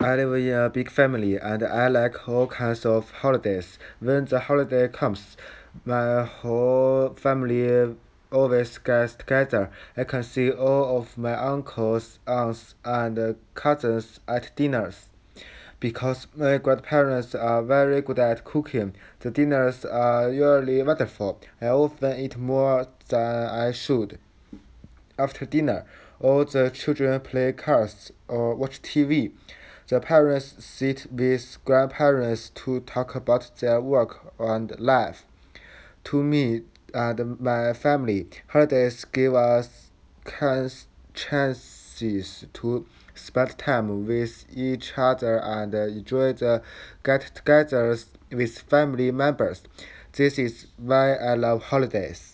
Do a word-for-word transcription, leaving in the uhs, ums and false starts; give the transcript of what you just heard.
I live in a big family and I like all kinds of holidays. When the holiday comes, my whole family always gets together. I can see all of my uncles, aunts, and cousins at dinners. Because my grandparents are very good at cooking, the dinners are usually wonderful. I often eat more than I should. After dinner, all the children play cards or watch T V. The parents sit with grandparents to talk about their work and life. To me and my family, holidays give us chance- chances to spend time with each other and enjoy the get-togethers with family members. This is why I love holidays.